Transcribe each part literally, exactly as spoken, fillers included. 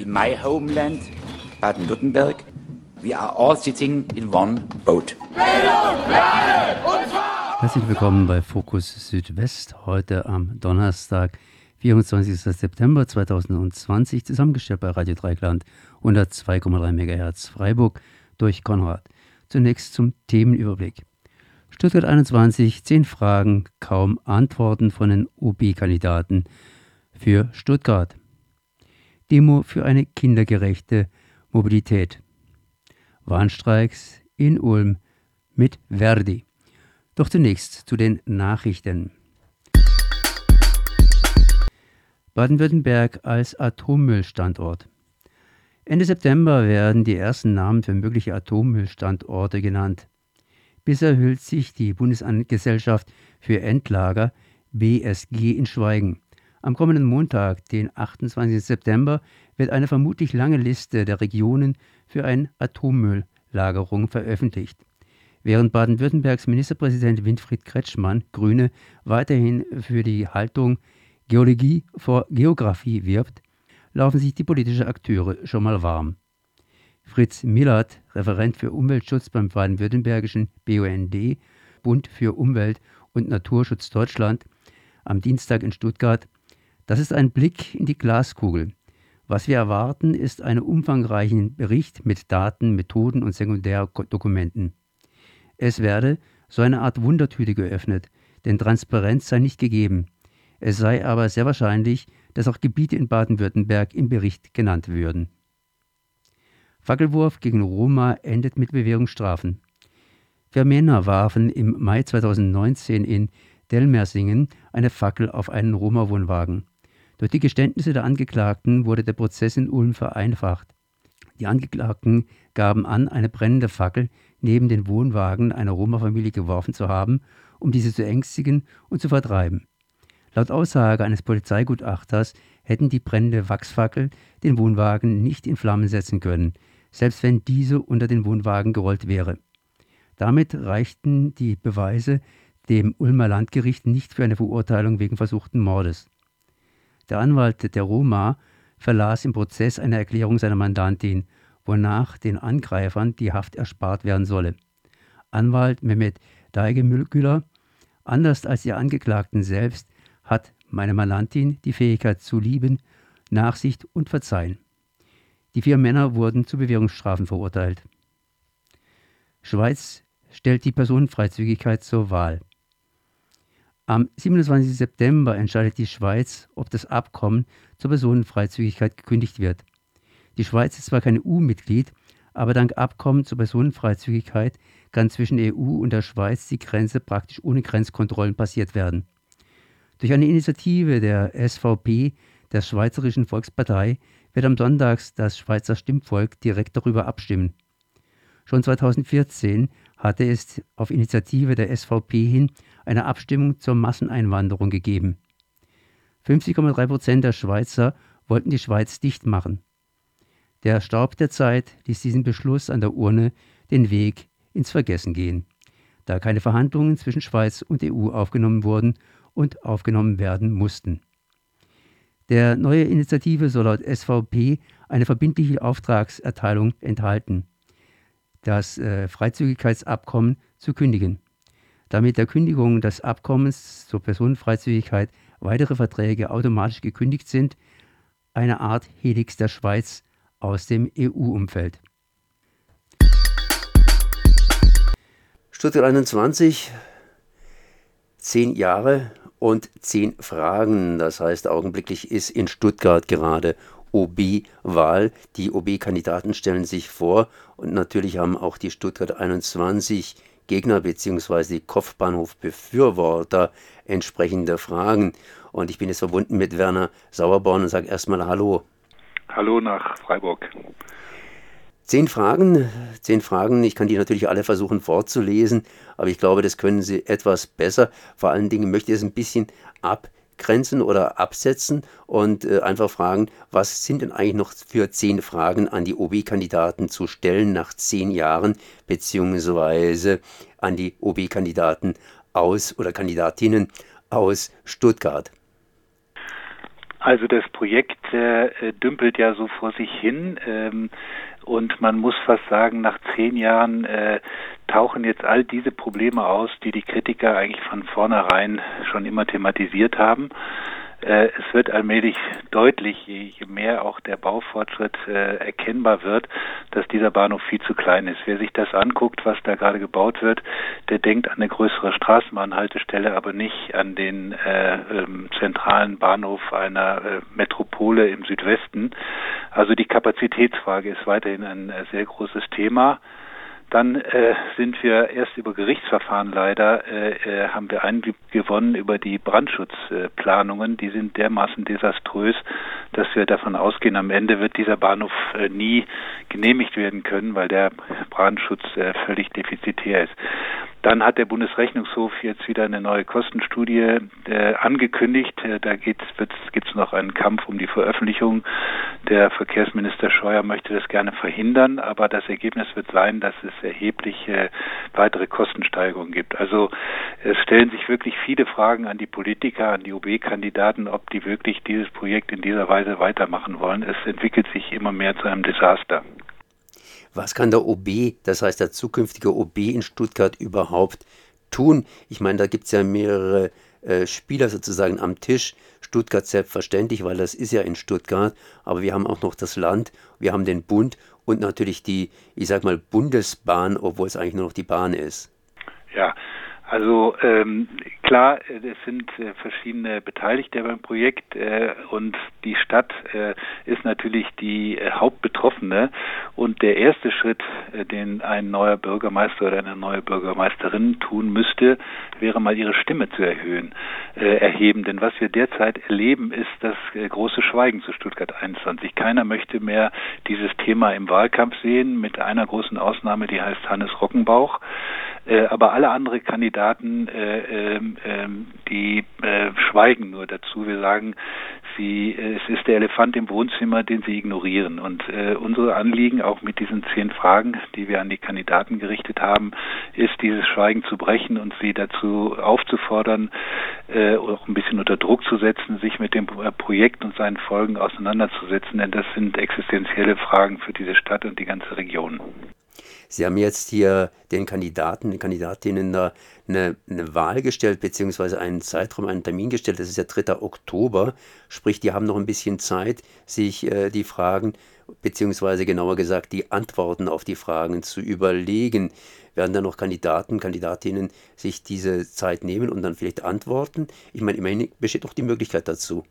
in my homeland, Baden-Württemberg, we are all sitting in one boat. Herzlich willkommen bei Fokus Südwest, heute am Donnerstag, vierundzwanzigsten September zweitausendzwanzig, zusammengestellt bei Radio Dreieckland, hundertzwei Komma drei Megahertz Freiburg durch Konrad. Zunächst zum Themenüberblick. Stuttgart einundzwanzig, zehn Fragen, kaum Antworten von den O B-Kandidaten für Stuttgart. Demo für eine kindergerechte Mobilität. Warnstreiks in Ulm mit Verdi. Doch zunächst zu den Nachrichten. Baden-Württemberg als Atommüllstandort. Ende September werden die ersten Namen für mögliche Atommüllstandorte genannt. Bisher hüllt sich die Bundesgesellschaft für Endlager B S G in Schweigen. Am kommenden Montag, den achtundzwanzigsten September, wird eine vermutlich lange Liste der Regionen für eine Atommülllagerung veröffentlicht. Während Baden-Württembergs Ministerpräsident Winfried Kretschmann, Grüne, weiterhin für die Haltung Geologie vor Geografie wirbt, laufen sich die politischen Akteure schon mal warm. Fritz Millert, Referent für Umweltschutz beim baden-württembergischen B U N D, Bund für Umwelt und Naturschutz Deutschland, am Dienstag in Stuttgart: Das ist ein Blick in die Glaskugel. Was wir erwarten, ist einen umfangreichen Bericht mit Daten, Methoden und Sekundärdokumenten. Es werde so eine Art Wundertüte geöffnet, denn Transparenz sei nicht gegeben. Es sei aber sehr wahrscheinlich, dass auch Gebiete in Baden-Württemberg im Bericht genannt würden. Fackelwurf gegen Roma endet mit Bewährungsstrafen. Vier Männer warfen im Mai zweitausendneunzehn in Delmersingen eine Fackel auf einen Roma-Wohnwagen. Durch die Geständnisse der Angeklagten wurde der Prozess in Ulm vereinfacht. Die Angeklagten gaben an, eine brennende Fackel neben den Wohnwagen einer Roma-Familie geworfen zu haben, um diese zu ängstigen und zu vertreiben. Laut Aussage eines Polizeigutachters hätten die brennende Wachsfackel den Wohnwagen nicht in Flammen setzen können, selbst wenn diese unter den Wohnwagen gerollt wäre. Damit reichten die Beweise dem Ulmer Landgericht nicht für eine Verurteilung wegen versuchten Mordes. Der Anwalt der Roma verlas im Prozess eine Erklärung seiner Mandantin, wonach den Angreifern die Haft erspart werden solle. Anwalt Mehmet Daigemüller: Anders als die Angeklagten selbst hat meine Mandantin die Fähigkeit zu lieben, Nachsicht und Verzeihen. Die vier Männer wurden zu Bewährungsstrafen verurteilt. Schweiz stellt die Personenfreizügigkeit zur Wahl. Am siebenundzwanzigsten September entscheidet die Schweiz, ob das Abkommen zur Personenfreizügigkeit gekündigt wird. Die Schweiz ist zwar kein E U-Mitglied, aber dank Abkommen zur Personenfreizügigkeit kann zwischen E U und der Schweiz die Grenze praktisch ohne Grenzkontrollen passiert werden. Durch eine Initiative der S V P, der Schweizerischen Volkspartei, wird am Sonntag das Schweizer Stimmvolk direkt darüber abstimmen. Schon zweitausendvierzehn hatte es auf Initiative der S V P hin eine Abstimmung zur Masseneinwanderung gegeben. fünfzig Komma drei Prozent der Schweizer wollten die Schweiz dicht machen. Der Staub der Zeit ließ diesen Beschluss an der Urne den Weg ins Vergessen gehen, da keine Verhandlungen zwischen Schweiz und E U aufgenommen wurden und aufgenommen werden mussten. Der neue Initiative soll laut S V P eine verbindliche Auftragserteilung enthalten, das äh, Freizügigkeitsabkommen zu kündigen. Damit der Kündigung des Abkommens zur Personenfreizügigkeit weitere Verträge automatisch gekündigt sind, eine Art Helix der Schweiz aus dem E U-Umfeld. Stuttgart einundzwanzig, zehn Jahre und zehn Fragen. Das heißt, augenblicklich ist in Stuttgart gerade O B-Wahl. Die O B-Kandidaten stellen sich vor und natürlich haben auch die Stuttgart einundzwanzig Gegner bzw. die Kopfbahnhof-Befürworter entsprechende Fragen. Und ich bin jetzt verbunden mit Werner Sauerborn und sage erstmal Hallo. Hallo nach Freiburg. Zehn Fragen, zehn Fragen, ich kann die natürlich alle versuchen vorzulesen, aber ich glaube, das können Sie etwas besser. Vor allen Dingen möchte ich es ein bisschen abgrenzen oder absetzen und äh, einfach fragen, was sind denn eigentlich noch für zehn Fragen an die O B-Kandidaten zu stellen nach zehn Jahren, beziehungsweise an die O B-Kandidaten aus oder Kandidatinnen aus Stuttgart? Also das Projekt äh, dümpelt ja so vor sich hin ähm, und man muss fast sagen, nach zehn Jahren äh, tauchen jetzt all diese Probleme aus, die die Kritiker eigentlich von vornherein schon immer thematisiert haben. Äh, es wird allmählich deutlich, je, je mehr auch der Baufortschritt äh, erkennbar wird, dass dieser Bahnhof viel zu klein ist. Wer sich das anguckt, was da gerade gebaut wird, der denkt an eine größere Straßenbahnhaltestelle, aber nicht an den äh, ähm, zentralen Bahnhof einer äh, Metropole im Südwesten. Also die Kapazitätsfrage ist weiterhin ein äh, sehr großes Thema. Dann äh, sind wir erst über Gerichtsverfahren leider, äh, äh, haben wir Einblick gewonnen über die Brandschutzplanungen. Äh, die sind dermaßen desaströs, dass wir davon ausgehen, am Ende wird dieser Bahnhof äh, nie genehmigt werden können, weil der Brandschutz äh, völlig defizitär ist. Dann hat der Bundesrechnungshof jetzt wieder eine neue Kostenstudie äh, angekündigt. Äh, da gibt es noch einen Kampf um die Veröffentlichung. Der Verkehrsminister Scheuer möchte das gerne verhindern, aber das Ergebnis wird sein, dass es erhebliche weitere Kostensteigerungen gibt. Also es stellen sich wirklich viele Fragen an die Politiker, an die O B-Kandidaten, ob die wirklich dieses Projekt in dieser Weise weitermachen wollen. Es entwickelt sich immer mehr zu einem Desaster. Was kann der O B, das heißt der zukünftige O B in Stuttgart, überhaupt tun? Ich meine, da gibt es ja mehrere äh, Spieler sozusagen am Tisch. Stuttgart selbstverständlich, weil das ist ja in Stuttgart, aber wir haben auch noch das Land, wir haben den Bund und natürlich die, ich sag mal, Bundesbahn, obwohl es eigentlich nur noch die Bahn ist. Ja, also ähm, klar, es sind äh, verschiedene Beteiligte beim Projekt äh, und die Stadt äh, ist natürlich die äh, Hauptbetroffene und der erste Schritt, äh, den ein neuer Bürgermeister oder eine neue Bürgermeisterin tun müsste, wäre mal ihre Stimme zu erhöhen, äh, erheben. Denn was wir derzeit erleben, ist das äh, große Schweigen zu Stuttgart einundzwanzig. Keiner möchte mehr dieses Thema im Wahlkampf sehen, mit einer großen Ausnahme, die heißt Hannes Rockenbauch. Äh, aber alle anderen Kandidaten, äh, äh, äh, die äh, schweigen nur dazu. Wir sagen, sie, äh, es ist der Elefant im Wohnzimmer, den sie ignorieren. Und äh, unsere Anliegen, auch mit diesen zehn Fragen, die wir an die Kandidaten gerichtet haben, ist, dieses Schweigen zu brechen und sie dazu aufzufordern, äh, auch ein bisschen unter Druck zu setzen, sich mit dem Projekt und seinen Folgen auseinanderzusetzen. Denn das sind existenzielle Fragen für diese Stadt und die ganze Region. Sie haben jetzt hier den Kandidaten, den Kandidatinnen da eine, eine Wahl gestellt, beziehungsweise einen Zeitraum, einen Termin gestellt. Das ist der dritte Oktober. Sprich, die haben noch ein bisschen Zeit, sich äh, die Fragen, beziehungsweise genauer gesagt, die Antworten auf die Fragen zu überlegen. Werden da noch Kandidaten, Kandidatinnen sich diese Zeit nehmen und dann vielleicht antworten? Ich meine, immerhin besteht doch die Möglichkeit dazu.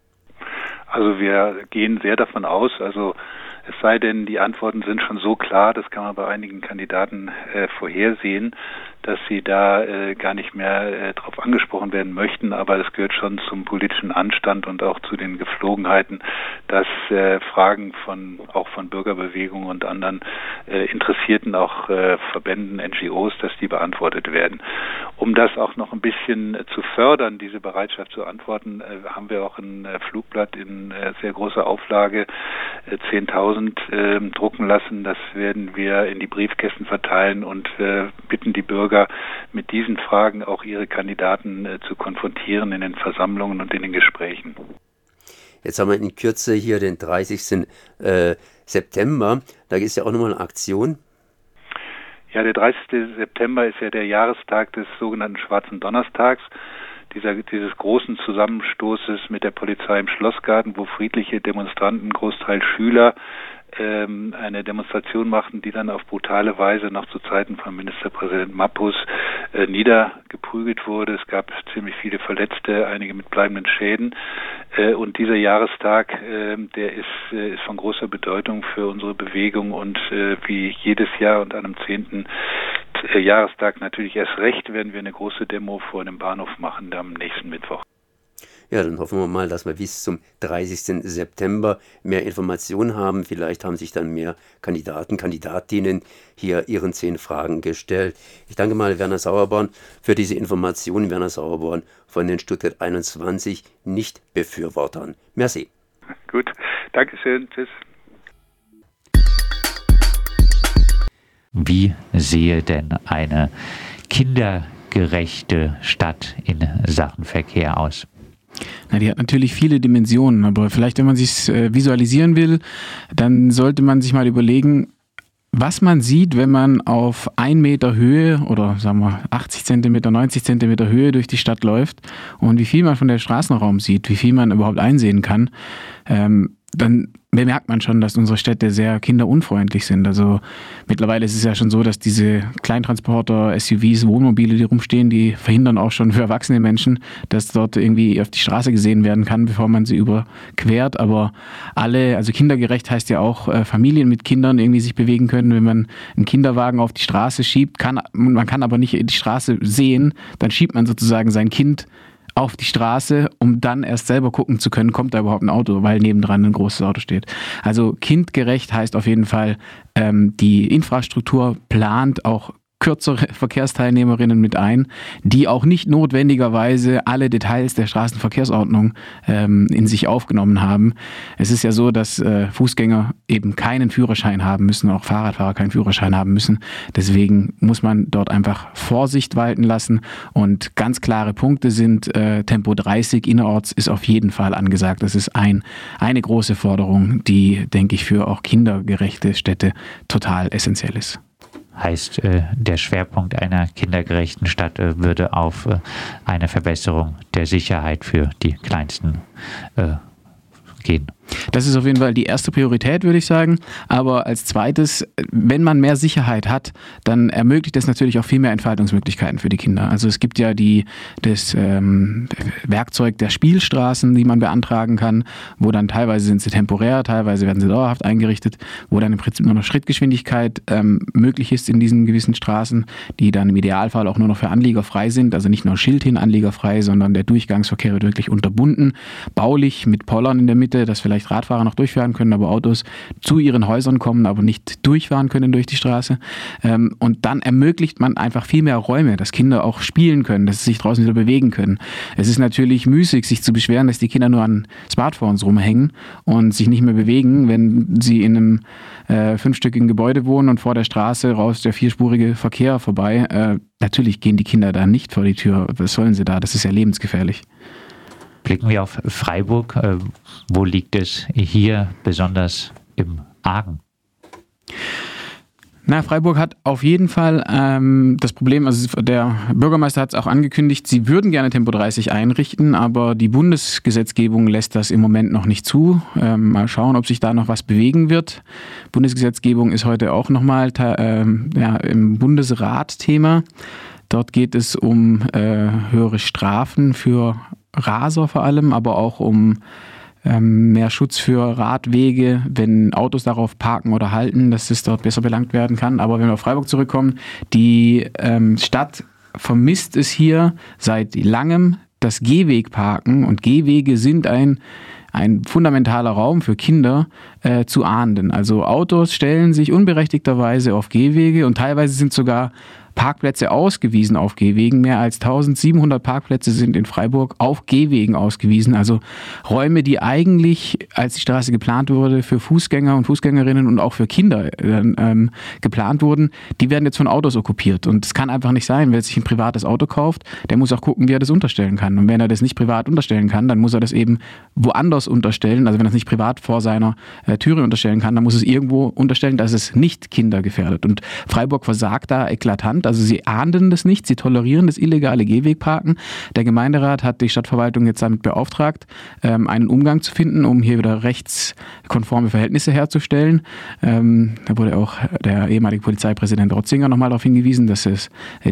Also wir gehen sehr davon aus, also es sei denn, die Antworten sind schon so klar, das kann man bei einigen Kandidaten äh, vorhersehen, dass sie da äh, gar nicht mehr äh, darauf angesprochen werden möchten. Aber es gehört schon zum politischen Anstand und auch zu den Geflogenheiten, dass äh, Fragen von auch von Bürgerbewegungen und anderen äh, Interessierten, auch äh, Verbänden, N G Os, dass die beantwortet werden. Um das auch noch ein bisschen äh, zu fördern, diese Bereitschaft zu antworten, äh, haben wir auch ein äh, Flugblatt in äh, sehr großer Auflage, äh, zehntausend, äh, drucken lassen. Das werden wir in die Briefkästen verteilen und äh, bitten die Bürger, mit diesen Fragen auch ihre Kandidaten äh, zu konfrontieren in den Versammlungen und in den Gesprächen. Jetzt haben wir in Kürze hier den dreißigsten Äh, September. Da ist ja auch nochmal eine Aktion. Ja, der dreißigste September ist ja der Jahrestag des sogenannten Schwarzen Donnerstags, dieser, dieses großen Zusammenstoßes mit der Polizei im Schlossgarten, wo friedliche Demonstranten, Großteil Schüler, ähm, eine Demonstration machten, die dann auf brutale Weise noch zu Zeiten von Ministerpräsident Mappus äh, niedergeprügelt wurde. Es gab ziemlich viele Verletzte, einige mit bleibenden Schäden. Äh, und dieser Jahrestag, äh, der ist, äh, ist von großer Bedeutung für unsere Bewegung und äh, wie jedes Jahr und an einem zehnten Äh, Jahrestag natürlich erst recht, werden wir eine große Demo vor dem Bahnhof machen am nächsten Mittwoch. Ja, dann hoffen wir mal, dass wir bis zum dreißigsten September mehr Informationen haben. Vielleicht haben sich dann mehr Kandidaten, Kandidatinnen hier ihren zehn Fragen gestellt. Ich danke mal Werner Sauerborn für diese Informationen. Werner Sauerborn von den Stuttgart einundzwanzig Nicht-Befürwortern. Merci. Gut, Dankeschön, tschüss. Wie sehe denn eine kindergerechte Stadt in Sachen Verkehr aus? Na, die hat natürlich viele Dimensionen, aber vielleicht, wenn man sich äh, visualisieren will, dann sollte man sich mal überlegen, was man sieht, wenn man auf ein Meter Höhe oder sagen wir achtzig Zentimeter, neunzig Zentimeter Höhe durch die Stadt läuft und wie viel man von der Straßenraum sieht, wie viel man überhaupt einsehen kann, ähm, dann bemerkt man schon, dass unsere Städte sehr kinderunfreundlich sind. Also mittlerweile ist es ja schon so, dass diese Kleintransporter, S U Vs, Wohnmobile, die rumstehen, die verhindern auch schon für erwachsene Menschen, dass dort irgendwie auf die Straße gesehen werden kann, bevor man sie überquert. Aber alle, also kindergerecht heißt ja auch, äh, Familien mit Kindern irgendwie sich bewegen können. Wenn man einen Kinderwagen auf die Straße schiebt, kann man kann aber nicht die Straße sehen, dann schiebt man sozusagen sein Kind auf die Straße, um dann erst selber gucken zu können, kommt da überhaupt ein Auto, weil nebendran ein großes Auto steht. Also kindgerecht heißt auf jeden Fall, ähm, die Infrastruktur plant auch kürzere Verkehrsteilnehmerinnen mit ein, die auch nicht notwendigerweise alle Details der Straßenverkehrsordnung ähm, in sich aufgenommen haben. Es ist ja so, dass äh, Fußgänger eben keinen Führerschein haben müssen, auch Fahrradfahrer keinen Führerschein haben müssen. Deswegen muss man dort einfach Vorsicht walten lassen und ganz klare Punkte sind, äh, Tempo dreißig innerorts ist auf jeden Fall angesagt. Das ist ein, eine große Forderung, die, denke ich, für auch kindergerechte Städte total essentiell ist. Heißt, äh, der Schwerpunkt einer kindergerechten Stadt äh, würde auf äh, eine Verbesserung der Sicherheit für die Kleinsten äh, gehen. Das ist auf jeden Fall die erste Priorität, würde ich sagen. Aber als zweites, wenn man mehr Sicherheit hat, dann ermöglicht das natürlich auch viel mehr Entfaltungsmöglichkeiten für die Kinder. Also es gibt ja die, das ähm, Werkzeug der Spielstraßen, die man beantragen kann, wo dann teilweise sind sie temporär, teilweise werden sie dauerhaft eingerichtet, wo dann im Prinzip nur noch Schrittgeschwindigkeit ähm, möglich ist in diesen gewissen Straßen, die dann im Idealfall auch nur noch für Anlieger frei sind. Also nicht nur Schild hin anliegerfrei, sondern der Durchgangsverkehr wird wirklich unterbunden, baulich mit Pollern in der Mitte, dass vielleicht Radfahrer noch durchfahren können, aber Autos zu ihren Häusern kommen, aber nicht durchfahren können durch die Straße. Und dann ermöglicht man einfach viel mehr Räume, dass Kinder auch spielen können, dass sie sich draußen wieder bewegen können. Es ist natürlich müßig, sich zu beschweren, dass die Kinder nur an Smartphones rumhängen und sich nicht mehr bewegen, wenn sie in einem äh, fünfstöckigen Gebäude wohnen und vor der Straße raus der vierspurige Verkehr vorbei. Äh, natürlich gehen die Kinder da nicht vor die Tür. Was sollen sie da? Das ist ja lebensgefährlich. Blicken wir auf Freiburg. Äh, wo liegt es hier besonders im Argen? Na, Freiburg hat auf jeden Fall ähm, das Problem, also der Bürgermeister hat es auch angekündigt, sie würden gerne Tempo dreißig einrichten, aber die Bundesgesetzgebung lässt das im Moment noch nicht zu. Ähm, mal schauen, ob sich da noch was bewegen wird. Bundesgesetzgebung ist heute auch nochmal ähm, ja, im Bundesrat Thema. Dort geht es um äh, höhere Strafen für Raser vor allem, aber auch um ähm, mehr Schutz für Radwege, wenn Autos darauf parken oder halten, dass es dort besser belangt werden kann. Aber wenn wir auf Freiburg zurückkommen, die ähm, Stadt vermisst es hier seit langem das Gehwegparken und Gehwege sind ein ein fundamentaler Raum für Kinder äh, zu ahnden. Also Autos stellen sich unberechtigterweise auf Gehwege und teilweise sind sogar Parkplätze ausgewiesen auf Gehwegen. Mehr als eintausendsiebenhundert Parkplätze sind in Freiburg auf Gehwegen ausgewiesen. Also Räume, die eigentlich, als die Straße geplant wurde, für Fußgänger und Fußgängerinnen und auch für Kinder ähm, geplant wurden, die werden jetzt von Autos okkupiert. Und es kann einfach nicht sein, wer sich ein privates Auto kauft, der muss auch gucken, wie er das unterstellen kann. Und wenn er das nicht privat unterstellen kann, dann muss er das eben woanders unterstellen. Also wenn er es nicht privat vor seiner äh, Türe unterstellen kann, dann muss es irgendwo unterstellen, dass es nicht Kinder gefährdet. Und Freiburg versagt da eklatant. Also sie ahnden das nicht, sie tolerieren das illegale Gehwegparken. Der Gemeinderat hat die Stadtverwaltung jetzt damit beauftragt, einen Umgang zu finden, um hier wieder rechtskonforme Verhältnisse herzustellen. Da wurde auch der ehemalige Polizeipräsident Rotzinger nochmal darauf hingewiesen, dass es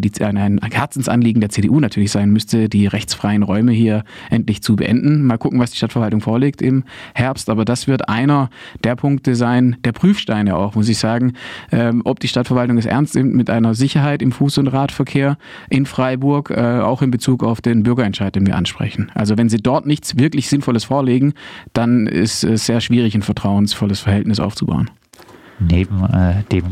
ein Herzensanliegen der C D U natürlich sein müsste, die rechtsfreien Räume hier endlich zu beenden. Mal gucken, was die Stadtverwaltung vorlegt im Herbst, aber das wird einer der Punkte sein, der Prüfsteine auch, muss ich sagen, ob die Stadtverwaltung es ernst nimmt mit einer Sicherheit im Fuß- und Radverkehr in Freiburg, äh, auch in Bezug auf den Bürgerentscheid, den wir ansprechen. Also wenn Sie dort nichts wirklich Sinnvolles vorlegen, dann ist es sehr schwierig, ein vertrauensvolles Verhältnis aufzubauen. Neben äh, dem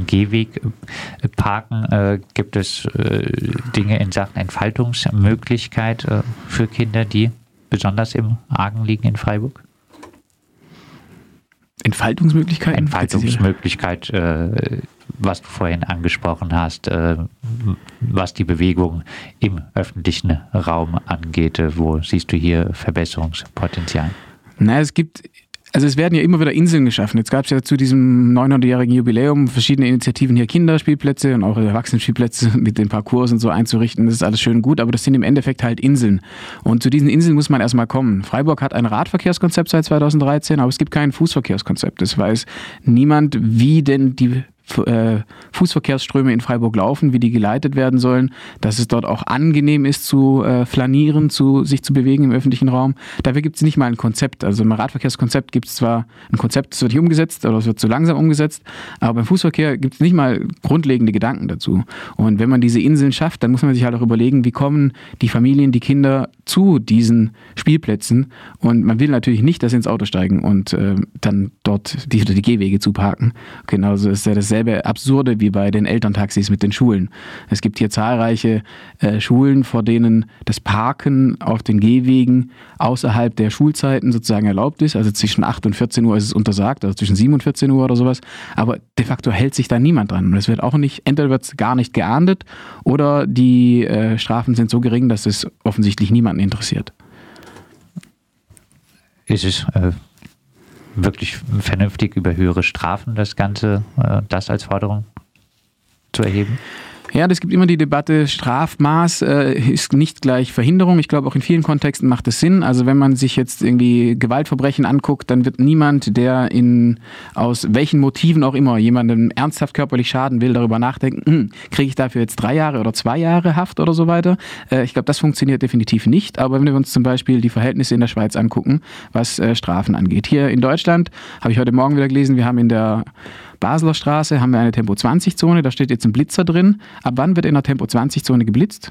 Gehwegparken äh, gibt es äh, Dinge in Sachen Entfaltungsmöglichkeit äh, für Kinder, die besonders im Argen liegen in Freiburg? Entfaltungsmöglichkeiten? Entfaltungsmöglichkeit, äh, was du vorhin angesprochen hast, äh, was die Bewegung im öffentlichen Raum angeht? Wo siehst du hier Verbesserungspotenzial? Na, es gibt, also es werden ja immer wieder Inseln geschaffen. Jetzt gab es ja zu diesem neunhundertjährigen Jubiläum verschiedene Initiativen, hier Kinderspielplätze und auch Erwachsenenspielplätze mit den Parcours und so einzurichten. Das ist alles schön gut, aber das sind im Endeffekt halt Inseln. Und zu diesen Inseln muss man erstmal kommen. Freiburg hat ein Radverkehrskonzept seit zweitausenddreizehn, aber es gibt kein Fußverkehrskonzept. Das weiß niemand, wie denn die Fußverkehrsströme in Freiburg laufen, wie die geleitet werden sollen, dass es dort auch angenehm ist zu äh, flanieren, zu sich zu bewegen im öffentlichen Raum. Dafür gibt es nicht mal ein Konzept. Also im Radverkehrskonzept gibt es zwar ein Konzept, das wird nicht umgesetzt oder es wird zu langsam umgesetzt, aber beim Fußverkehr gibt es nicht mal grundlegende Gedanken dazu. Und wenn man diese Inseln schafft, dann muss man sich halt auch überlegen, wie kommen die Familien, die Kinder zu diesen Spielplätzen. Und man will natürlich nicht, dass sie ins Auto steigen und äh, dann dort die, die Gehwege zuparken. Genauso ist ja dasselbe Absurde wie bei den Elterntaxis mit den Schulen. Es gibt hier zahlreiche äh, Schulen, vor denen das Parken auf den Gehwegen außerhalb der Schulzeiten sozusagen erlaubt ist. Also zwischen acht und vierzehn Uhr ist es untersagt, also zwischen sieben und vierzehn Uhr oder sowas. Aber de facto hält sich da niemand dran. Und es wird auch nicht, entweder wird es gar nicht geahndet oder die äh, Strafen sind so gering, dass es offensichtlich niemanden interessiert. Ist es äh wirklich vernünftig über höhere Strafen das Ganze, äh, das als Forderung zu erheben? Ja, es gibt immer die Debatte, Strafmaß äh, ist nicht gleich Verhinderung. Ich glaube, auch in vielen Kontexten macht es Sinn. Also wenn man sich jetzt irgendwie Gewaltverbrechen anguckt, dann wird niemand, der in aus welchen Motiven auch immer jemandem ernsthaft körperlich schaden will, darüber nachdenken, hm, kriege ich dafür jetzt drei Jahre oder zwei Jahre Haft oder so weiter. Äh, ich glaube, das funktioniert definitiv nicht. Aber wenn wir uns zum Beispiel die Verhältnisse in der Schweiz angucken, was äh, Strafen angeht. Hier in Deutschland, habe ich heute Morgen wieder gelesen, wir haben in der Basler Straße haben wir eine Tempo zwanzig Zone, da steht jetzt ein Blitzer drin. Ab wann wird in der Tempo zwanzig Zone geblitzt?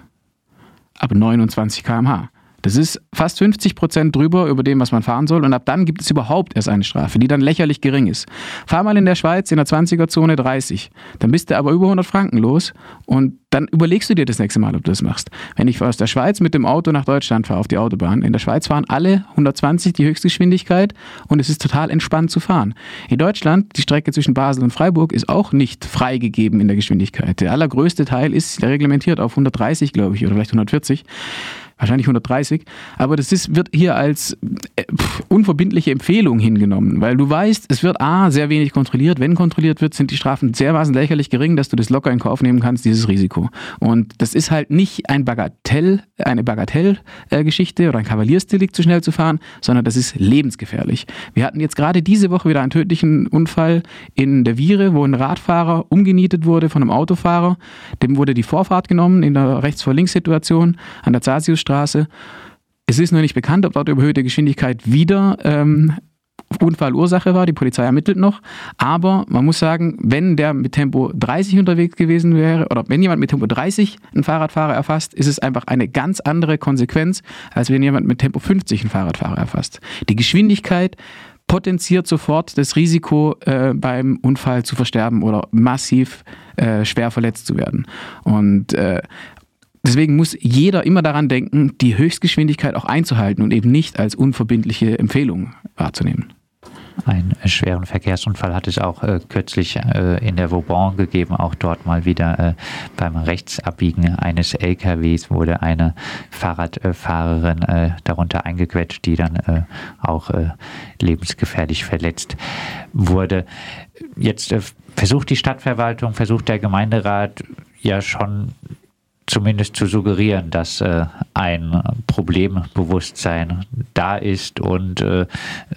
Ab neunundzwanzig Kilometer pro Stunde. Das ist fast fünfzig Prozent drüber über dem, was man fahren soll. Und ab dann gibt es überhaupt erst eine Strafe, die dann lächerlich gering ist. Fahr mal in der Schweiz in der zwanziger Zone dreißig. Dann bist du aber über hundert Franken los. Und dann überlegst du dir das nächste Mal, ob du das machst. Wenn ich aus der Schweiz mit dem Auto nach Deutschland fahre, auf die Autobahn, in der Schweiz fahren alle hundertzwanzig die Höchstgeschwindigkeit und es ist total entspannt zu fahren. In Deutschland, die Strecke zwischen Basel und Freiburg ist auch nicht freigegeben in der Geschwindigkeit. Der allergrößte Teil ist reglementiert auf hundertdreißig, glaube ich, oder vielleicht hundertvierzig. Wahrscheinlich hundertdreißig, aber das ist, wird hier als äh, pff, unverbindliche Empfehlung hingenommen, weil du weißt, es wird a, sehr wenig kontrolliert. Wenn kontrolliert wird, sind die Strafen dermaßen lächerlich gering, dass du das locker in Kauf nehmen kannst, dieses Risiko. Und das ist halt nicht ein Bagatell, eine Bagatellgeschichte äh, oder ein Kavaliersdelikt, zu schnell zu fahren, sondern das ist lebensgefährlich. Wir hatten jetzt gerade diese Woche wieder einen tödlichen Unfall in der Viere, wo ein Radfahrer umgenietet wurde von einem Autofahrer. Dem wurde die Vorfahrt genommen in der Rechts-vor-Links-Situation an der Zasius Straße. Es ist noch nicht bekannt, ob dort überhöhte Geschwindigkeit wieder ähm, Unfallursache war. Die Polizei ermittelt noch. Aber man muss sagen, wenn der mit Tempo dreißig unterwegs gewesen wäre oder wenn jemand mit Tempo dreißig einen Fahrradfahrer erfasst, ist es einfach eine ganz andere Konsequenz, als wenn jemand mit Tempo fünfzig einen Fahrradfahrer erfasst. Die Geschwindigkeit potenziert sofort das Risiko, äh, beim Unfall zu versterben oder massiv äh, schwer verletzt zu werden. Und äh, deswegen muss jeder immer daran denken, die Höchstgeschwindigkeit auch einzuhalten und eben nicht als unverbindliche Empfehlung wahrzunehmen. Einen schweren Verkehrsunfall hat es auch äh, kürzlich äh, in der Vauban gegeben, auch dort mal wieder äh, beim Rechtsabbiegen eines L K Ws wurde eine Fahrradfahrerin äh, darunter eingequetscht, die dann äh, auch äh, lebensgefährlich verletzt wurde. Jetzt äh, versucht die Stadtverwaltung, versucht der Gemeinderat ja schon zumindest zu suggerieren, dass äh, ein Problembewusstsein da ist und äh,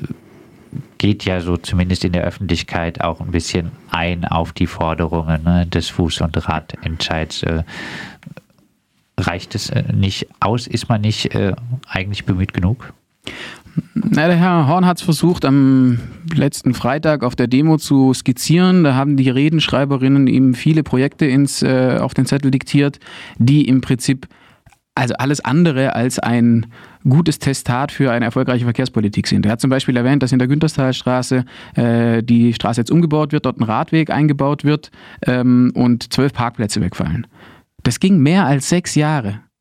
geht ja so zumindest in der Öffentlichkeit auch ein bisschen ein auf die Forderungen, ne, des Fuß- und Radentscheids. Äh, reicht es äh, nicht aus? Ist man nicht äh, eigentlich bemüht genug? Na, der Herr Horn hat es versucht, am letzten Freitag auf der Demo zu skizzieren. Da haben die Redenschreiberinnen ihm viele Projekte ins, äh, auf den Zettel diktiert, die im Prinzip also alles andere als ein gutes Testat für eine erfolgreiche Verkehrspolitik sind. Er hat zum Beispiel erwähnt, dass in der Günterstalstraße äh, die Straße jetzt umgebaut wird, dort ein Radweg eingebaut wird ähm, und zwölf Parkplätze wegfallen. Das ging mehr als sechs Jahre.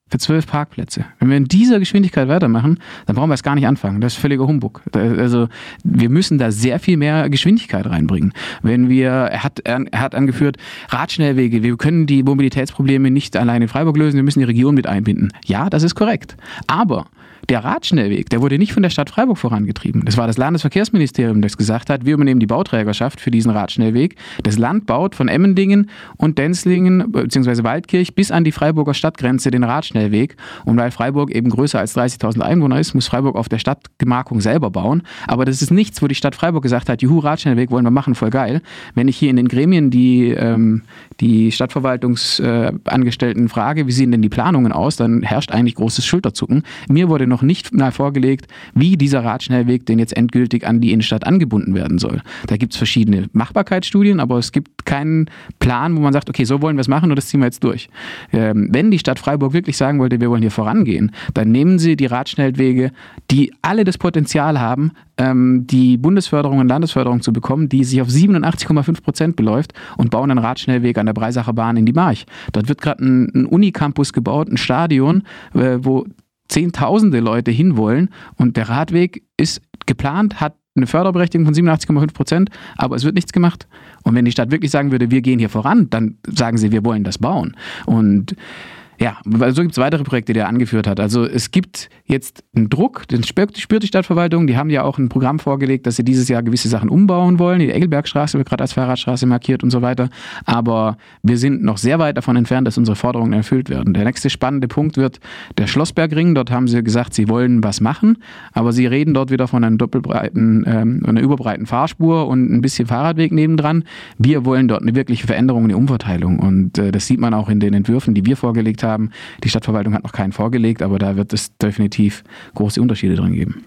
für zwölf Parkplätze. Wenn wir in dieser Geschwindigkeit weitermachen, dann brauchen wir es gar nicht anfangen. Das ist völliger Humbug. Also wir müssen da sehr viel mehr Geschwindigkeit reinbringen. Wenn wir, er hat, er hat angeführt, Radschnellwege, wir können die Mobilitätsprobleme nicht allein in Freiburg lösen, wir müssen die Region mit einbinden. Ja, das ist korrekt. Aber der Radschnellweg, der wurde nicht von der Stadt Freiburg vorangetrieben. Das war das Landesverkehrsministerium, das gesagt hat, wir übernehmen die Bauträgerschaft für diesen Radschnellweg. Das Land baut von Emmendingen und Denzlingen bzw. Waldkirch bis an die Freiburger Stadtgrenze den Radschnellweg. Und weil Freiburg eben größer als dreißigtausend Einwohner ist, muss Freiburg auf der Stadtgemarkung selber bauen. Aber das ist nichts, wo die Stadt Freiburg gesagt hat, juhu, Radschnellweg wollen wir machen, voll geil. Wenn ich hier in den Gremien die, ähm, die Stadtverwaltungsangestellten äh, frage, wie sehen denn die Planungen aus, dann herrscht eigentlich großes Schulterzucken. Mir wurde noch nicht mal vorgelegt, wie dieser Radschnellweg denn jetzt endgültig an die Innenstadt angebunden werden soll. Da gibt es verschiedene Machbarkeitsstudien, aber es gibt keinen Plan, wo man sagt, okay, so wollen wir es machen und das ziehen wir jetzt durch. Ähm, wenn die Stadt Freiburg wirklich sagen wollte, wir wollen hier vorangehen, dann nehmen sie die Radschnellwege, die alle das Potenzial haben, ähm, die Bundesförderung und Landesförderung zu bekommen, die sich auf siebenundachtzig Komma fünf Prozent beläuft und bauen einen Radschnellweg an der Breisacher Bahn in die March. Dort wird gerade ein, ein Unicampus gebaut, ein Stadion, äh, wo Zehntausende Leute hinwollen und der Radweg ist geplant, hat eine Förderberechtigung von siebenundachtzig Komma fünf Prozent, aber es wird nichts gemacht. Und wenn die Stadt wirklich sagen würde, wir gehen hier voran, dann sagen sie, wir wollen das bauen. Und ja, so gibt es weitere Projekte, die er angeführt hat. Also es gibt jetzt einen Druck, den spürt die Stadtverwaltung, die haben ja auch ein Programm vorgelegt, dass sie dieses Jahr gewisse Sachen umbauen wollen. Die Engelbergstraße wird gerade als Fahrradstraße markiert und so weiter. Aber wir sind noch sehr weit davon entfernt, dass unsere Forderungen erfüllt werden. Der nächste spannende Punkt wird der Schlossbergring. Dort haben sie gesagt, sie wollen was machen, aber sie reden dort wieder von einem doppelbreiten, ähm, einer überbreiten Fahrspur und ein bisschen Fahrradweg nebendran. Wir wollen dort eine wirkliche Veränderung, eine Umverteilung. Und äh, das sieht man auch in den Entwürfen, die wir vorgelegt haben. Haben. Die Stadtverwaltung hat noch keinen vorgelegt, aber da wird es definitiv große Unterschiede drin geben.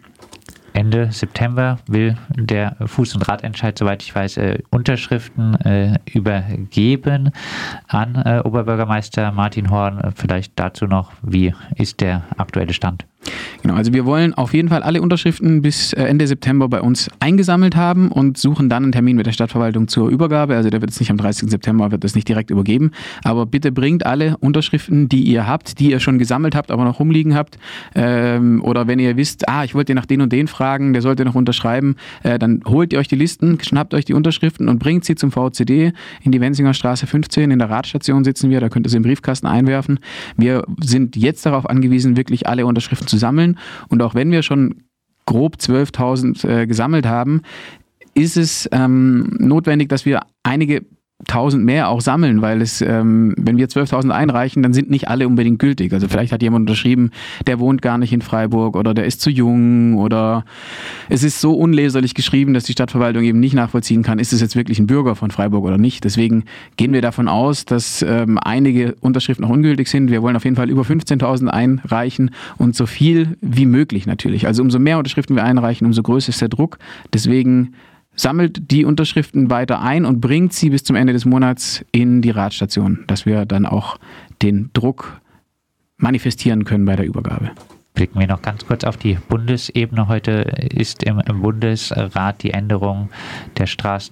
Ende September will der Fuß- und Radentscheid, soweit ich weiß, äh, Unterschriften äh, übergeben an äh, Oberbürgermeister Martin Horn. Vielleicht dazu noch, wie ist der aktuelle Stand? Genau, also wir wollen auf jeden Fall alle Unterschriften bis Ende September bei uns eingesammelt haben und suchen dann einen Termin mit der Stadtverwaltung zur Übergabe. Also der wird es nicht am dreißigsten September, wird es nicht direkt übergeben. Aber bitte bringt alle Unterschriften, die ihr habt, die ihr schon gesammelt habt, aber noch rumliegen habt. Ähm, oder wenn ihr wisst, ah, ich wollte nach den und den fragen, der sollte noch unterschreiben, äh, dann holt ihr euch die Listen, schnappt euch die Unterschriften und bringt sie zum V C D in die Wenzinger Straße fünfzehn. In der Radstation sitzen wir, da könnt ihr sie im Briefkasten einwerfen. Wir sind jetzt darauf angewiesen, wirklich alle Unterschriften zu sammeln. Und auch wenn wir schon grob zwölftausend äh, gesammelt haben, ist es ähm, notwendig, dass wir einige tausend mehr auch sammeln, weil es, ähm, wenn wir zwölftausend einreichen, dann sind nicht alle unbedingt gültig. Also vielleicht hat jemand unterschrieben, der wohnt gar nicht in Freiburg oder der ist zu jung oder es ist so unleserlich geschrieben, dass die Stadtverwaltung eben nicht nachvollziehen kann, ist es jetzt wirklich ein Bürger von Freiburg oder nicht. Deswegen gehen wir davon aus, dass ähm, einige Unterschriften noch ungültig sind. Wir wollen auf jeden Fall über fünfzehntausend einreichen und so viel wie möglich natürlich. Also umso mehr Unterschriften wir einreichen, umso größer ist der Druck. Deswegen sammelt die Unterschriften weiter ein und bringt sie bis zum Ende des Monats in die Radstation, dass wir dann auch den Druck manifestieren können bei der Übergabe. Blicken wir noch ganz kurz auf die Bundesebene. Heute ist im Bundesrat die Änderung der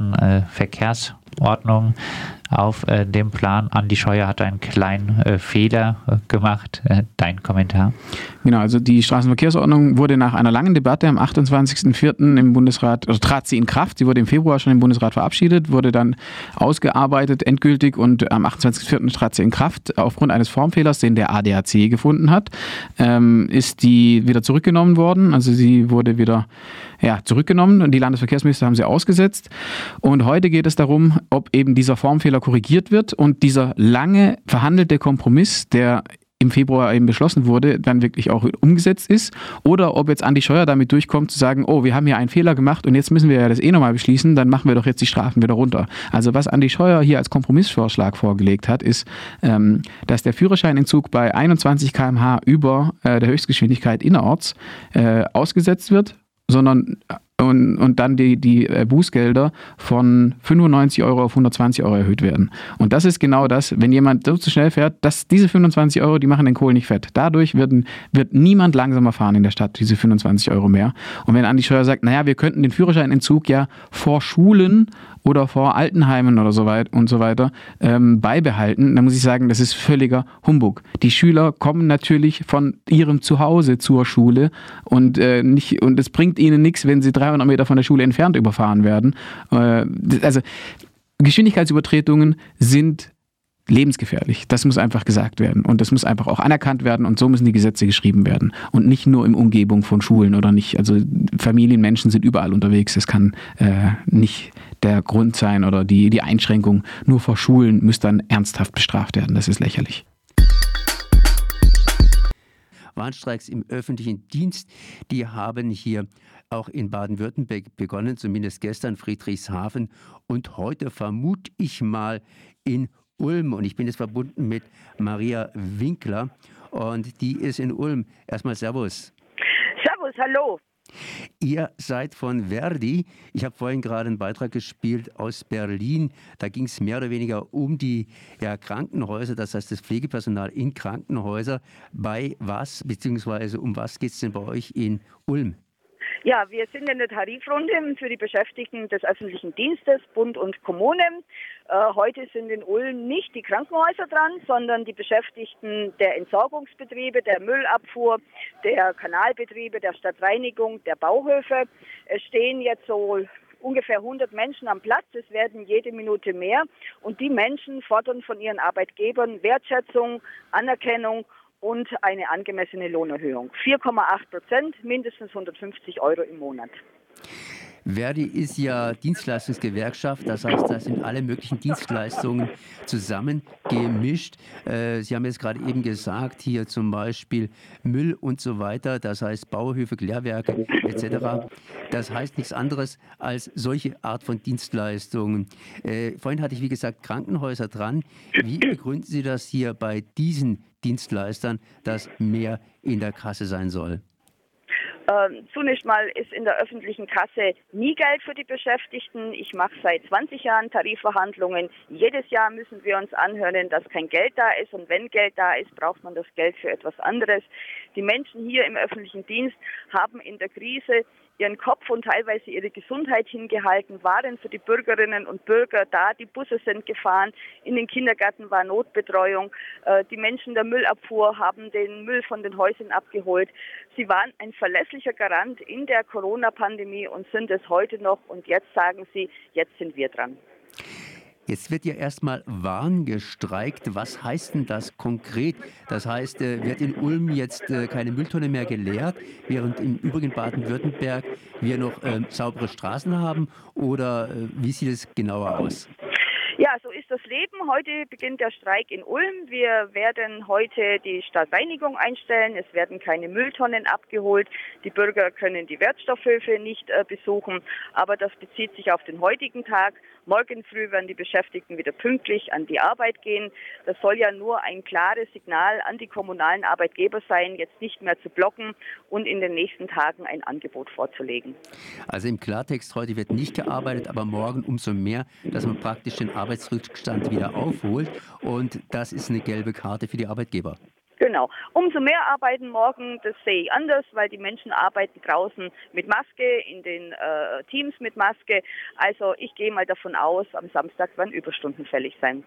Straßenverkehrsordnung auf äh, dem Plan. Andi Scheuer hat einen kleinen äh, Fehler äh, gemacht. Äh, dein Kommentar? Genau, also die Straßenverkehrsordnung wurde nach einer langen Debatte am achtundzwanzigsten vierten im Bundesrat, also trat sie in Kraft. Sie wurde im Februar schon im Bundesrat verabschiedet, wurde dann ausgearbeitet, endgültig und am achtundzwanzigsten vierten trat sie in Kraft. Aufgrund eines Formfehlers, den der A D A C gefunden hat, ähm, ist die wieder zurückgenommen worden. Also sie wurde wieder ja, zurückgenommen und die Landesverkehrsminister haben sie ausgesetzt. Und heute geht es darum, ob eben dieser Formfehler korrigiert wird und dieser lange verhandelte Kompromiss, der im Februar eben beschlossen wurde, dann wirklich auch umgesetzt ist oder ob jetzt Andi Scheuer damit durchkommt zu sagen, oh, wir haben hier einen Fehler gemacht und jetzt müssen wir ja das eh nochmal beschließen, dann machen wir doch jetzt die Strafen wieder runter. Also was Andi Scheuer hier als Kompromissvorschlag vorgelegt hat, ist, ähm, dass der Führerscheinentzug bei einundzwanzig Kilometer pro Stunde über äh, der Höchstgeschwindigkeit innerorts äh, ausgesetzt wird, sondern und, und dann die, die Bußgelder von fünfundneunzig Euro auf hundertzwanzig Euro erhöht werden. Und das ist genau das, wenn jemand so zu schnell fährt, dass diese fünfundzwanzig Euro, die machen den Kohl nicht fett. Dadurch werden, wird niemand langsamer fahren in der Stadt, diese fünfundzwanzig Euro mehr. Und wenn Andi Scheuer sagt, naja, wir könnten den Führerscheinentzug ja vor Schulen oder vor Altenheimen oder so weit und so weiter ähm, beibehalten, dann muss ich sagen, das ist völliger Humbug. Die Schüler kommen natürlich von ihrem Zuhause zur Schule und äh, nicht und es bringt ihnen nichts, wenn sie dreihundert Meter von der Schule entfernt überfahren werden. Äh, also Geschwindigkeitsübertretungen sind lebensgefährlich. Das muss einfach gesagt werden und das muss einfach auch anerkannt werden und so müssen die Gesetze geschrieben werden und nicht nur in Umgebung von Schulen oder nicht. Also Familien, Menschen sind überall unterwegs. Das kann äh, nicht der Grund sein oder die, die Einschränkung nur vor Schulen müsste dann ernsthaft bestraft werden. Das ist lächerlich. Warnstreiks im öffentlichen Dienst, die haben hier auch in Baden-Württemberg begonnen, zumindest gestern Friedrichshafen und heute vermute ich mal in Ulm. Und ich bin jetzt verbunden mit Maria Winkler und die ist in Ulm. Erstmal Servus. Servus, hallo. Ihr seid von Verdi. Ich habe vorhin gerade einen Beitrag gespielt aus Berlin. Da ging es mehr oder weniger um die ja, Krankenhäuser, das heißt das Pflegepersonal in Krankenhäuser. Bei was, beziehungsweise um was geht es denn bei euch in Ulm? Ja, wir sind in der Tarifrunde für die Beschäftigten des öffentlichen Dienstes, Bund und Kommune. Äh, heute sind in Ulm nicht die Krankenhäuser dran, sondern die Beschäftigten der Entsorgungsbetriebe, der Müllabfuhr, der Kanalbetriebe, der Stadtreinigung, der Bauhöfe. Es stehen jetzt so ungefähr hundert Menschen am Platz, es werden jede Minute mehr. Und die Menschen fordern von ihren Arbeitgebern Wertschätzung, Anerkennung und eine angemessene Lohnerhöhung. vier Komma acht Prozent, mindestens hundertfünfzig Euro im Monat. Verdi ist ja Dienstleistungsgewerkschaft, das heißt, da sind alle möglichen Dienstleistungen zusammengemischt. Äh, Sie haben jetzt gerade eben gesagt, hier zum Beispiel Müll und so weiter, das heißt Bauhöfe, Klärwerke et cetera. Das heißt nichts anderes als solche Art von Dienstleistungen. Äh, vorhin hatte ich, wie gesagt, Krankenhäuser dran. Wie begründen Sie das hier bei diesen Dienstleistern, dass mehr in der Kasse sein soll? Äh, zunächst mal ist in der öffentlichen Kasse nie Geld für die Beschäftigten. Ich mache seit zwanzig Jahren Tarifverhandlungen. Jedes Jahr müssen wir uns anhören, dass kein Geld da ist. Und wenn Geld da ist, braucht man das Geld für etwas anderes. Die Menschen hier im öffentlichen Dienst haben in der Krise ihren Kopf und teilweise ihre Gesundheit hingehalten, waren für die Bürgerinnen und Bürger da. Die Busse sind gefahren, in den Kindergärten war Notbetreuung. Äh, die Menschen der Müllabfuhr haben den Müll von den Häusern abgeholt. Sie waren ein verlässlicher Garant in der Corona-Pandemie und sind es heute noch. Und jetzt sagen sie, jetzt sind wir dran. Jetzt wird ja erstmal warn gestreikt. Was heißt denn das konkret? Das heißt, äh, wird in Ulm jetzt äh, keine Mülltonne mehr geleert, während im übrigen Baden-Württemberg wir noch äh, saubere Straßen haben? Oder äh, wie sieht es genauer aus? Ja, so ist das Leben. Heute beginnt der Streik in Ulm. Wir werden heute die Stadtreinigung einstellen. Es werden keine Mülltonnen abgeholt. Die Bürger können die Wertstoffhöfe nicht äh, besuchen. Aber das bezieht sich auf den heutigen Tag. Morgen früh werden die Beschäftigten wieder pünktlich an die Arbeit gehen. Das soll ja nur ein klares Signal an die kommunalen Arbeitgeber sein, jetzt nicht mehr zu blocken und in den nächsten Tagen ein Angebot vorzulegen. Also im Klartext, heute wird nicht gearbeitet, aber morgen umso mehr, dass man praktisch den Arbeitsrückstand wieder aufholt. Und das ist eine gelbe Karte für die Arbeitgeber. Genau. Umso mehr arbeiten morgen, das sehe ich anders, weil die Menschen arbeiten draußen mit Maske, in den äh, Teams mit Maske. Also ich gehe mal davon aus, am Samstag werden Überstunden fällig sein.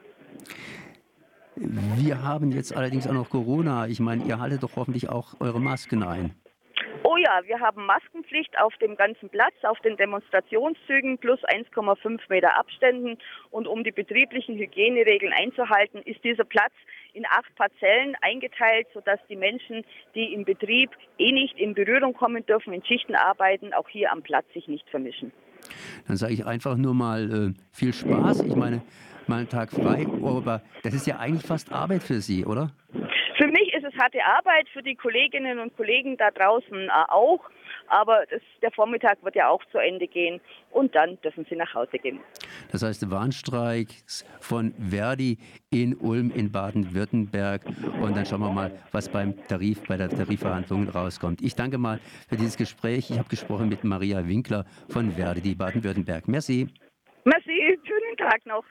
Wir haben jetzt allerdings auch noch Corona. Ich meine, ihr haltet doch hoffentlich auch eure Masken ein. Oh ja, wir haben Maskenpflicht auf dem ganzen Platz, auf den Demonstrationszügen plus eins Komma fünf Meter Abständen. Und um die betrieblichen Hygieneregeln einzuhalten, ist dieser Platz in acht Parzellen eingeteilt, sodass die Menschen, die im Betrieb eh nicht in Berührung kommen dürfen, in Schichten arbeiten, auch hier am Platz sich nicht vermischen. Dann sage ich einfach nur mal äh, viel Spaß. Ich meine, mal einen Tag frei, aber das ist ja eigentlich fast Arbeit für Sie, oder? Für mich ist es harte Arbeit, für die Kolleginnen und Kollegen da draußen äh, auch. Aber das, der Vormittag wird ja auch zu Ende gehen und dann dürfen sie nach Hause gehen. Das heißt, Warnstreiks von Verdi in Ulm in Baden-Württemberg. Und dann schauen wir mal, was beim Tarif, bei der Tarifverhandlung rauskommt. Ich danke mal für dieses Gespräch. Ich habe gesprochen mit Maria Winkler von Verdi Baden-Württemberg. Merci. Merci, schönen Tag noch.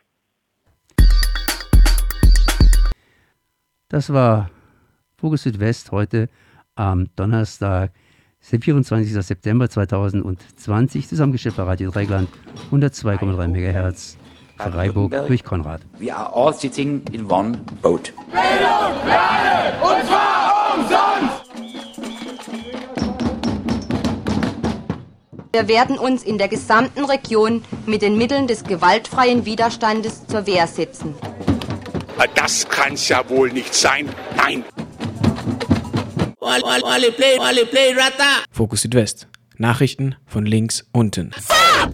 Das war Fokus Südwest heute am Donnerstag, vierundzwanzigsten September zweitausendzwanzig, zusammengestellt bei Radio Dreieckland, hundertzwei Komma drei Megahertz, Freiburg durch Konrad. We are all sitting in one boat. Bildung, Lerne, und zwar umsonst! Wir werden uns in der gesamten Region mit den Mitteln des gewaltfreien Widerstandes zur Wehr setzen. Das kann's ja wohl nicht sein. Nein! Fokus Südwest. Nachrichten von links unten.